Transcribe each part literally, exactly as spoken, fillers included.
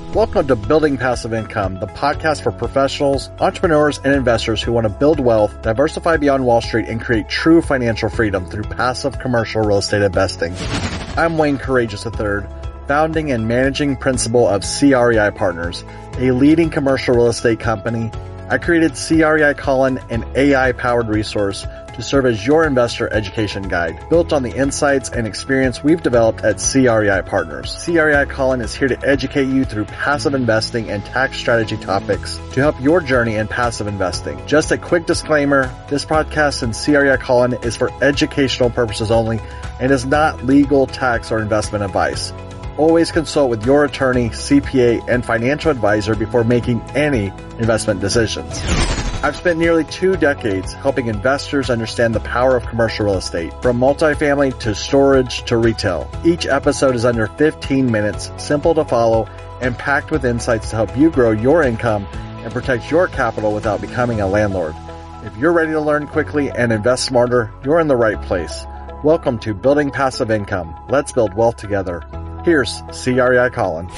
Welcome to Building Passive Income, the podcast for professionals, entrepreneurs, and investors who want to build wealth, diversify beyond Wall Street, and create true financial freedom through passive commercial real estate investing. I'm Wayne Courageous the third, founding and managing principal of C R E I Partners, a leading commercial real estate company. I created C R E I Colin, an A I-powered resource to serve as your investor education guide, built on the insights and experience we've developed at C R E I Partners. C R E I Colin is here to educate you through passive investing and tax strategy topics to help your journey in passive investing. Just a quick disclaimer, this podcast and C R E I Colin is for educational purposes only and is not legal, tax, or investment advice. Always consult with your attorney, C P A, and financial advisor before making any investment decisions. I've spent nearly two decades helping investors understand the power of commercial real estate, from multifamily to storage to retail. Each episode is under fifteen minutes, simple to follow, and packed with insights to help you grow your income and protect your capital without becoming a landlord. If you're ready to learn quickly and invest smarter, you're in the right place. Welcome to Building Passive Income. Let's build wealth together. Here's C R E I Colin.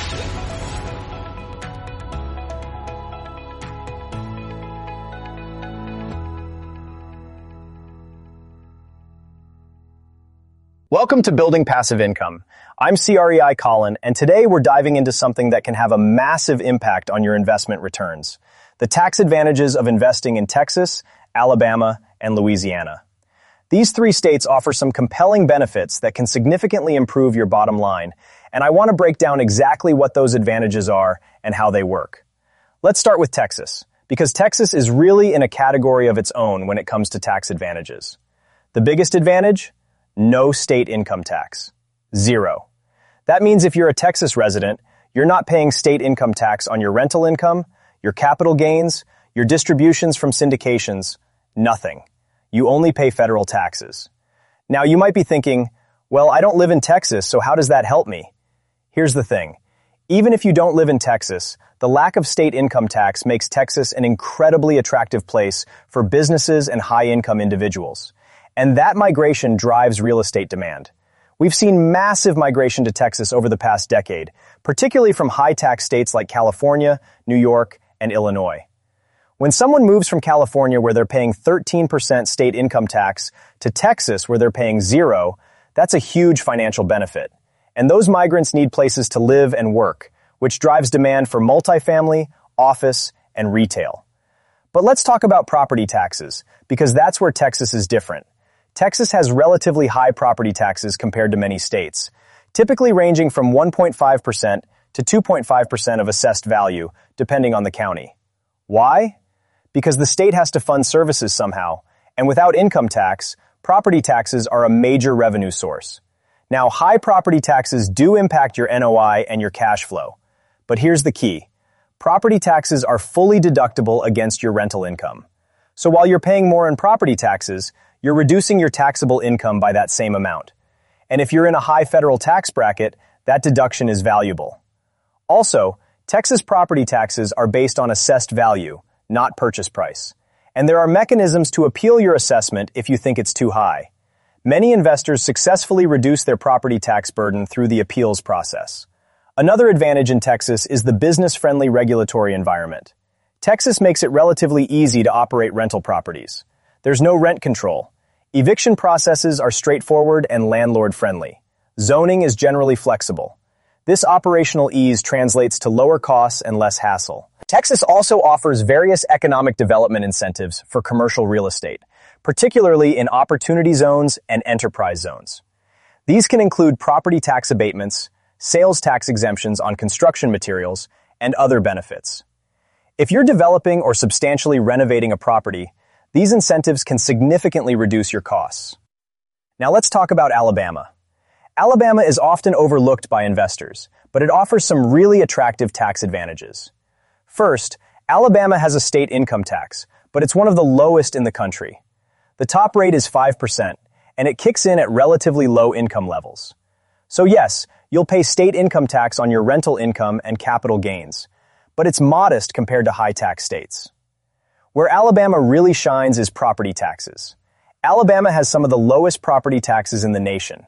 Welcome to Building Passive Income. I'm C R E I Colin, and today we're diving into something that can have a massive impact on your investment returns: the tax advantages of investing in Texas, Alabama, and Louisiana. These three states offer some compelling benefits that can significantly improve your bottom line, and I want to break down exactly what those advantages are and how they work. Let's start with Texas, because Texas is really in a category of its own when it comes to tax advantages. The biggest advantage? No state income tax. Zero. That means if you're a Texas resident, you're not paying state income tax on your rental income, your capital gains, your distributions from syndications, nothing. You only pay federal taxes. Now, you might be thinking, well, I don't live in Texas, so how does that help me? Here's the thing. Even if you don't live in Texas, the lack of state income tax makes Texas an incredibly attractive place for businesses and high-income individuals. And that migration drives real estate demand. We've seen massive migration to Texas over the past decade, particularly from high-tax states like California, New York, and Illinois. When someone moves from California, where they're paying thirteen percent state income tax, to Texas, where they're paying zero, that's a huge financial benefit. And those migrants need places to live and work, which drives demand for multifamily, office, and retail. But let's talk about property taxes, because that's where Texas is different. Texas has relatively high property taxes compared to many states, typically ranging from one point five percent to two point five percent of assessed value, depending on the county. Why? Because the state has to fund services somehow, and without income tax, property taxes are a major revenue source. Now, high property taxes do impact your N O I and your cash flow. But here's the key. Property taxes are fully deductible against your rental income. So while you're paying more in property taxes, you're reducing your taxable income by that same amount. And if you're in a high federal tax bracket, that deduction is valuable. Also, Texas property taxes are based on assessed value, not purchase price. And there are mechanisms to appeal your assessment if you think it's too high. Many investors successfully reduce their property tax burden through the appeals process. Another advantage in Texas is the business-friendly regulatory environment. Texas makes it relatively easy to operate rental properties. There's no rent control. Eviction processes are straightforward and landlord-friendly. Zoning is generally flexible. This operational ease translates to lower costs and less hassle. Texas also offers various economic development incentives for commercial real estate, particularly in opportunity zones and enterprise zones. These can include property tax abatements, sales tax exemptions on construction materials, and other benefits. If you're developing or substantially renovating a property, these incentives can significantly reduce your costs. Now let's talk about Alabama. Alabama is often overlooked by investors, but it offers some really attractive tax advantages. First, Alabama has a state income tax, but it's one of the lowest in the country. The top rate is five percent, and it kicks in at relatively low income levels. So yes, you'll pay state income tax on your rental income and capital gains, but it's modest compared to high-tax states. Where Alabama really shines is property taxes. Alabama has some of the lowest property taxes in the nation,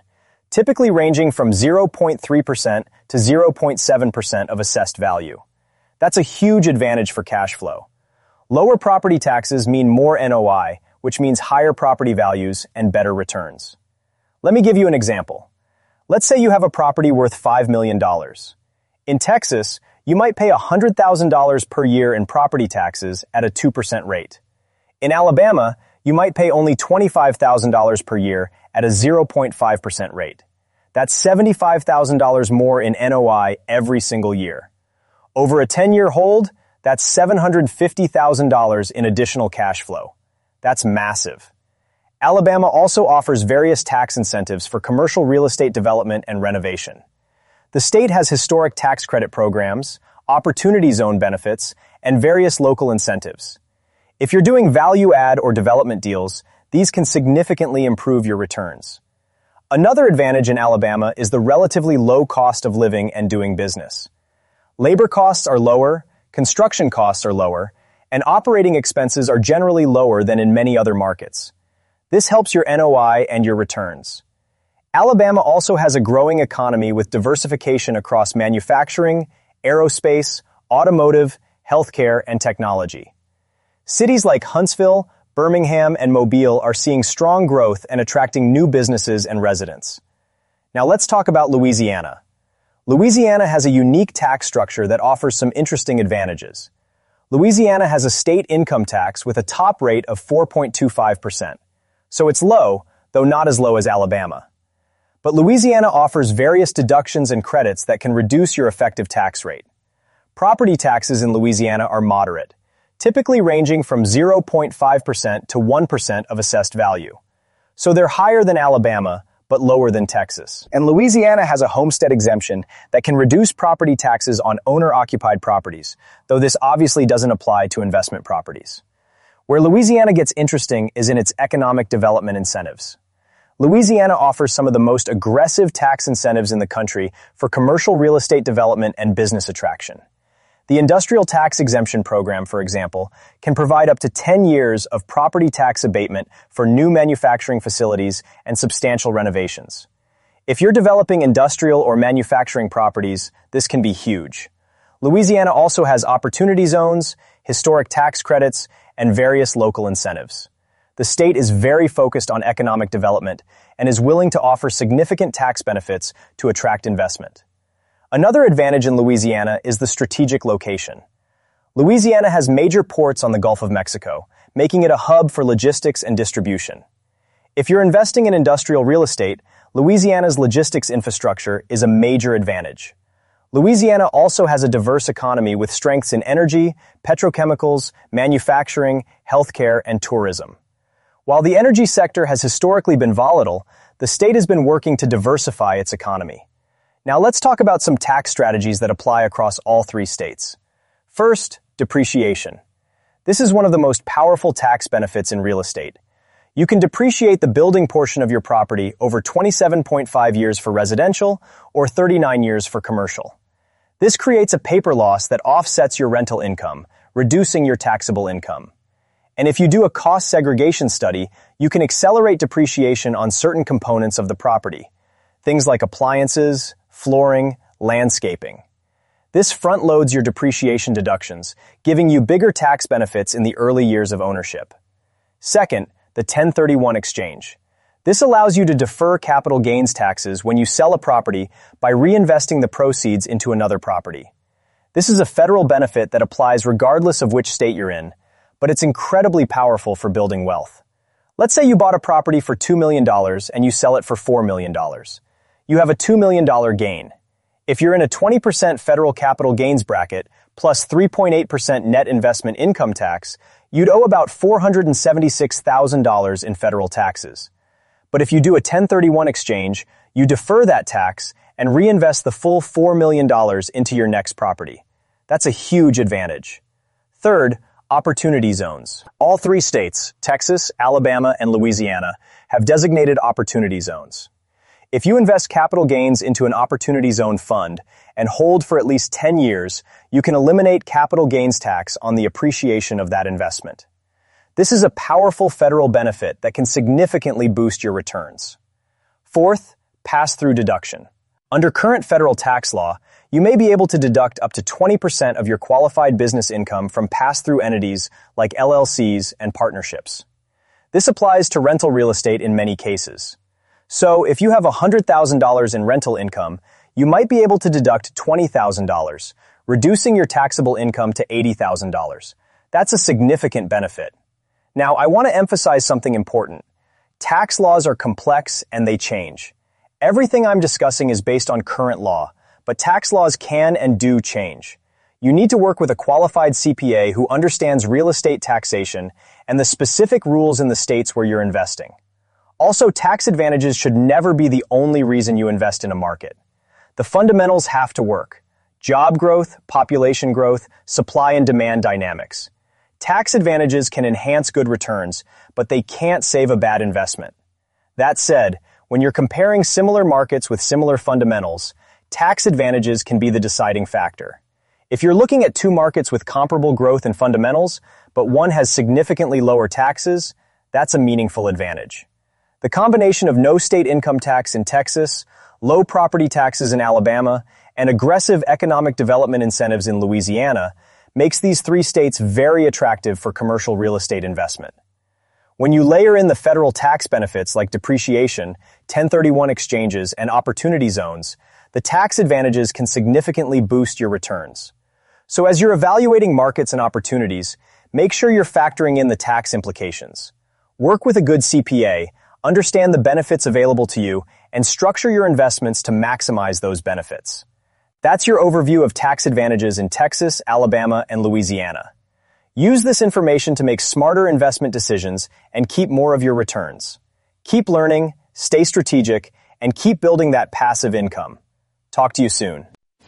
typically ranging from zero point three percent to zero point seven percent of assessed value. That's a huge advantage for cash flow. Lower property taxes mean more N O I, which means higher property values and better returns. Let me give you an example. Let's say you have a property worth five million dollars. In Texas, you might pay one hundred thousand dollars per year in property taxes at a two percent rate. In Alabama, you might pay only twenty-five thousand dollars per year at a zero point five percent rate. That's seventy-five thousand dollars more in N O I every single year. Over a ten-year hold, that's seven hundred fifty thousand dollars in additional cash flow. That's massive. Alabama also offers various tax incentives for commercial real estate development and renovation. The state has historic tax credit programs, opportunity zone benefits, and various local incentives. If you're doing value add or development deals, these can significantly improve your returns. Another advantage in Alabama is the relatively low cost of living and doing business. Labor costs are lower, construction costs are lower, and operating expenses are generally lower than in many other markets. This helps your N O I and your returns. Alabama also has a growing economy with diversification across manufacturing, aerospace, automotive, healthcare, and technology. Cities like Huntsville, Birmingham, and Mobile are seeing strong growth and attracting new businesses and residents. Now let's talk about Louisiana. Louisiana has a unique tax structure that offers some interesting advantages. Louisiana has a state income tax with a top rate of four point two five percent. So it's low, though not as low as Alabama. But Louisiana offers various deductions and credits that can reduce your effective tax rate. Property taxes in Louisiana are moderate, typically ranging from zero point five percent to one percent of assessed value. So they're higher than Alabama, but lower than Texas. And Louisiana has a homestead exemption that can reduce property taxes on owner-occupied properties, though this obviously doesn't apply to investment properties. Where Louisiana gets interesting is in its economic development incentives. Louisiana offers some of the most aggressive tax incentives in the country for commercial real estate development and business attraction. The Industrial Tax Exemption Program, for example, can provide up to ten years of property tax abatement for new manufacturing facilities and substantial renovations. If you're developing industrial or manufacturing properties, this can be huge. Louisiana also has opportunity zones, historic tax credits, and various local incentives. The state is very focused on economic development and is willing to offer significant tax benefits to attract investment. Another advantage in Louisiana is the strategic location. Louisiana has major ports on the Gulf of Mexico, making it a hub for logistics and distribution. If you're investing in industrial real estate, Louisiana's logistics infrastructure is a major advantage. Louisiana also has a diverse economy with strengths in energy, petrochemicals, manufacturing, healthcare, and tourism. While the energy sector has historically been volatile, the state has been working to diversify its economy. Now let's talk about some tax strategies that apply across all three states. First, depreciation. This is one of the most powerful tax benefits in real estate. You can depreciate the building portion of your property over twenty-seven point five years for residential or thirty-nine years for commercial. This creates a paper loss that offsets your rental income, reducing your taxable income. And if you do a cost segregation study, you can accelerate depreciation on certain components of the property. Things like appliances, flooring, landscaping. This front-loads your depreciation deductions, giving you bigger tax benefits in the early years of ownership. Second, the ten thirty-one exchange. This allows you to defer capital gains taxes when you sell a property by reinvesting the proceeds into another property. This is a federal benefit that applies regardless of which state you're in, but it's incredibly powerful for building wealth. Let's say you bought a property for two million dollars and you sell it for four million dollars. You have a two million dollars gain. If you're in a twenty percent federal capital gains bracket plus three point eight percent net investment income tax, you'd owe about four hundred seventy-six thousand dollars in federal taxes. But if you do a ten thirty-one exchange, you defer that tax and reinvest the full four million dollars into your next property. That's a huge advantage. Third, opportunity zones. All three states, Texas, Alabama, and Louisiana, have designated opportunity zones. If you invest capital gains into an opportunity zone fund and hold for at least ten years, you can eliminate capital gains tax on the appreciation of that investment. This is a powerful federal benefit that can significantly boost your returns. Fourth, pass-through deduction. Under current federal tax law, you may be able to deduct up to twenty percent of your qualified business income from pass-through entities like L L Cs and partnerships. This applies to rental real estate in many cases. So, if you have one hundred thousand dollars in rental income, you might be able to deduct twenty thousand dollars, reducing your taxable income to eighty thousand dollars. That's a significant benefit. Now, I want to emphasize something important. Tax laws are complex and they change. Everything I'm discussing is based on current law, but tax laws can and do change. You need to work with a qualified C P A who understands real estate taxation and the specific rules in the states where you're investing. Also, tax advantages should never be the only reason you invest in a market. The fundamentals have to work. Job growth, population growth, supply and demand dynamics. Tax advantages can enhance good returns, but they can't save a bad investment. That said, when you're comparing similar markets with similar fundamentals, tax advantages can be the deciding factor. If you're looking at two markets with comparable growth and fundamentals, but one has significantly lower taxes, that's a meaningful advantage. The combination of no state income tax in Texas, low property taxes in Alabama, and aggressive economic development incentives in Louisiana makes these three states very attractive for commercial real estate investment. When you layer in the federal tax benefits like depreciation, ten thirty-one exchanges, and opportunity zones, the tax advantages can significantly boost your returns. So as you're evaluating markets and opportunities, make sure you're factoring in the tax implications. Work with a good C P A, understand the benefits available to you, and structure your investments to maximize those benefits. That's your overview of tax advantages in Texas, Alabama, and Louisiana. Use this information to make smarter investment decisions and keep more of your returns. Keep learning, stay strategic, and keep building that passive income. Talk to you soon.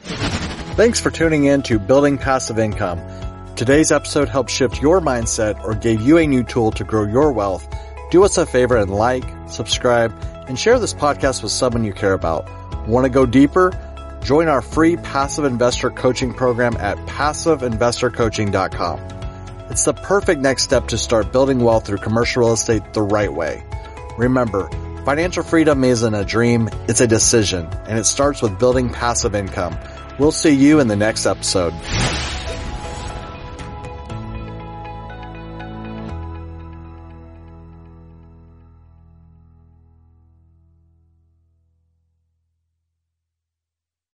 Thanks for tuning in to Building Passive Income. Today's episode helped shift your mindset or gave you a new tool to grow your wealth. Do us a favor and like, subscribe, and share this podcast with someone you care about. Want to go deeper? Join our free passive investor coaching program at passive investor coaching dot com. It's the perfect next step to start building wealth through commercial real estate the right way. Remember, financial freedom isn't a dream, it's a decision, and it starts with building passive income. We'll see you in the next episode.